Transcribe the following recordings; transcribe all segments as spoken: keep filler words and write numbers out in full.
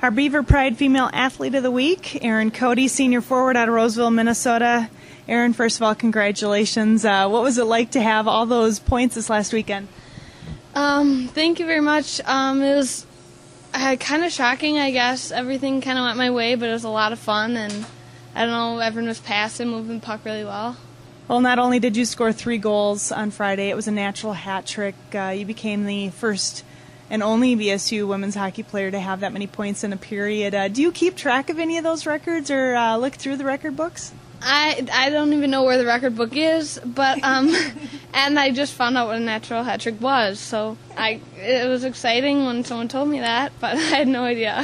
Our Beaver Pride Female Athlete of the Week, Erin Cody, senior forward out of Roseville, Minnesota. Erin, first of all, congratulations. Uh, what was it like to have all those points this last weekend? Um, thank you very much. Um, it was uh, kind of shocking, I guess. Everything kind of went my way, but it was a lot of fun, and I don't know, everyone was passing, moving the puck really well. Well, not only did you score three goals on Friday, it was a natural hat trick. Uh, you became the first and only B S U women's hockey player to have that many points in a period. Uh, do you keep track of any of those records or uh, look through the record books? I, I don't even know where the record book is, but um, and I just found out what a natural hat trick was, so I it was exciting when someone told me that, but I had no idea.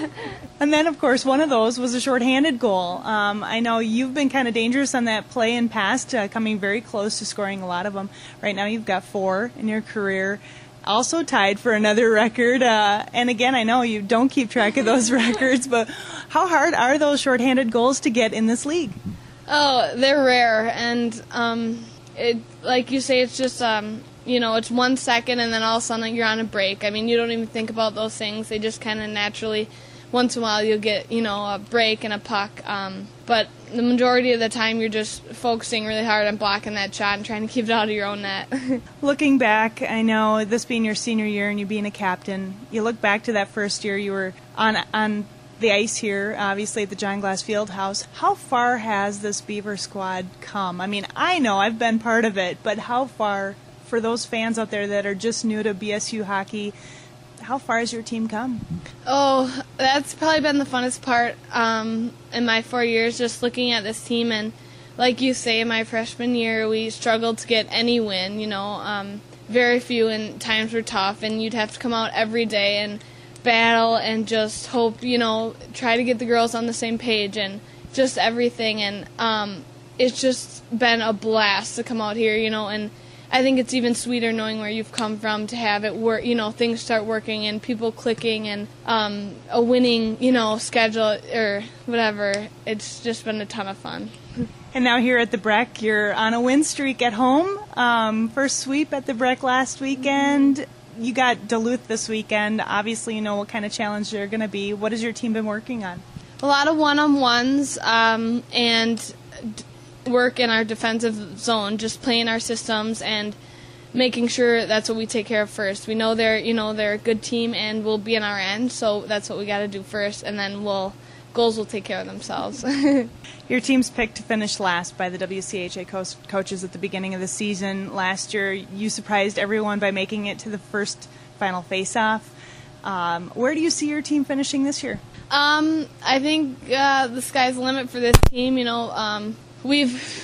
And then, of course, one of those was a shorthanded goal. Um, I know you've been kind of dangerous on that play in past, uh, coming very close to scoring a lot of them. Right now you've got four in your career. Also tied for another record. Uh, and again, I know you don't keep track of those records, but how hard are those shorthanded goals to get in this league? Oh, they're rare, and um, it like you say, it's just um, you know, it's one second, and then all of a sudden you're on a break. I mean, you don't even think about those things; they just kind of naturally. Once in a while, you'll get you know a break and a puck, um, but the majority of the time, you're just focusing really hard on blocking that shot and trying to keep it out of your own net. Looking back, I know this being your senior year and you being a captain, you look back to that first year you were on on. the ice here, obviously at the John Glass Fieldhouse. How far has this Beaver squad come? I mean, I know I've been part of it, but how far, for those fans out there that are just new to B S U hockey, how far has your team come? Oh, that's probably been the funnest part um, in my four years, just looking at this team. And like you say, my freshman year, we struggled to get any win, you know, um, very few, and times were tough, and you'd have to come out every day and battle and just hope, you know, try to get the girls on the same page and just everything. And um, it's just been a blast to come out here, you know, and I think it's even sweeter knowing where you've come from to have it work, you know, things start working and people clicking and um, a winning, you know, schedule or whatever. It's just been a ton of fun. And now here at the Breck, you're on a win streak at home. Um, first sweep at the Breck last weekend. You got Duluth this weekend. Obviously, you know what kind of challenge they're going to be. What has your team been working on? A lot of one-on-ones um, and d- work in our defensive zone, just playing our systems and making sure that's what we take care of first. We know they're, you know, they're a good team and we'll be on our end, so that's what we got to do first, and then we'll goals will take care of themselves. Your team's picked to finish last by the W C H A co- coaches at the beginning of the season. Last year, you surprised everyone by making it to the first final face-off. Um, where do you see your team finishing this year? Um, I think uh, the sky's the limit for this team. You know, um, we've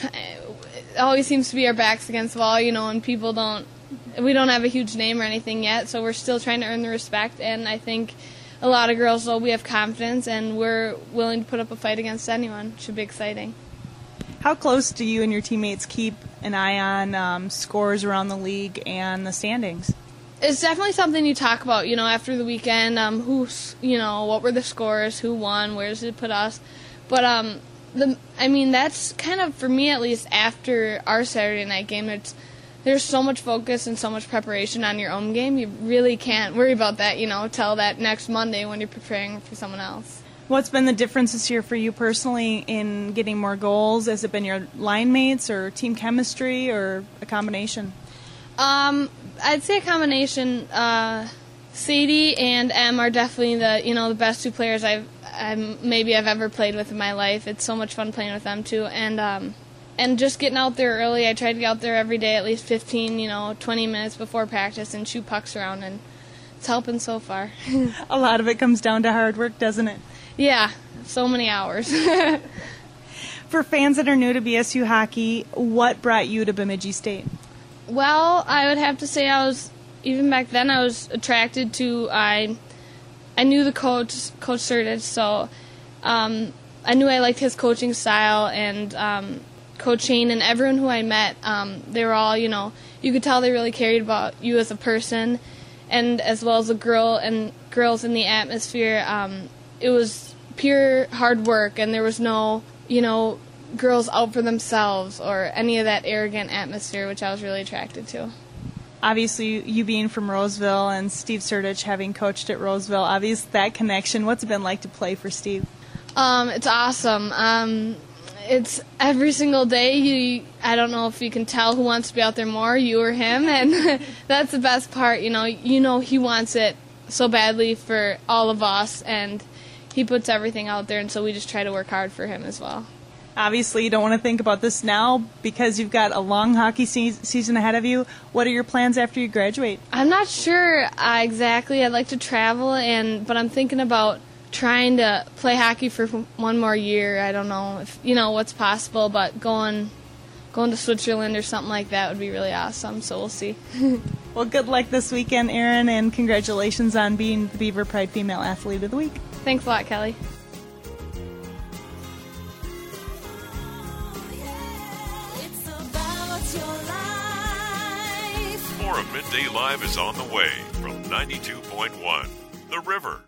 it always seems to be our backs against the wall. You know, and people don't. We don't have a huge name or anything yet, so we're still trying to earn the respect. And I think a lot of girls, though, we have confidence, and we're willing to put up a fight against anyone. It should be exciting. How close do you and your teammates keep an eye on um, scores around the league and the standings? It's definitely something you talk about, you know, after the weekend. Um, who's, you know, what were the scores? Who won? Where does it put us? But um, the, I mean, that's kind of, for me at least, after our Saturday night game. It's there's so much focus and so much preparation on your own game. You really can't worry about that, you know, till that next Monday when you're preparing for someone else. What's been the difference this year for you personally in getting more goals? Has it been your line mates or team chemistry or a combination? Um, I'd say a combination. Uh, Sadie and Em are definitely the you know the best two players I've I'm, maybe I've ever played with in my life. It's so much fun playing with them too, and um, and just getting out there early. I try to get out there every day, at least fifteen, you know, twenty minutes before practice, and shoot pucks around, and it's helping so far. A lot of it comes down to hard work, doesn't it? Yeah, so many hours. For fans that are new to B S U hockey, what brought you to Bemidji State? Well, I would have to say I was, even back then, I was attracted to, I I knew the coach, Coach Sertic, so um, I knew I liked his coaching style, and um, Coach Shane and everyone who I met, um, they were all, you know, you could tell they really cared about you as a person, and as well as the girl and girls in the atmosphere. Um, it was pure hard work, and there was no, you know, girls out for themselves or any of that arrogant atmosphere, which I was really attracted to. obviously you being from Roseville and Steve Sertich having coached at Roseville, obviously that connection, what's it been like to play for Steve? Um, it's awesome. Um, it's every single day. He, I don't know if you can tell who wants to be out there more, you or him, and that's the best part. You know, you know he wants it so badly for all of us, and he puts everything out there, and so we just try to work hard for him as well. Obviously, you don't want to think about this now because you've got a long hockey se- season ahead of you. What are your plans after you graduate? I'm not sure uh, exactly. I'd like to travel, and but I'm thinking about trying to play hockey for one more year. I don't know if you know what's possible, but going going to Switzerland or something like that would be really awesome. So we'll see. Well, good luck this weekend, Erin, and congratulations on being the Beaver Pride Female Athlete of the Week. Thanks a lot, Kelly. More of Midday Live is on the way from ninety-two point one The River.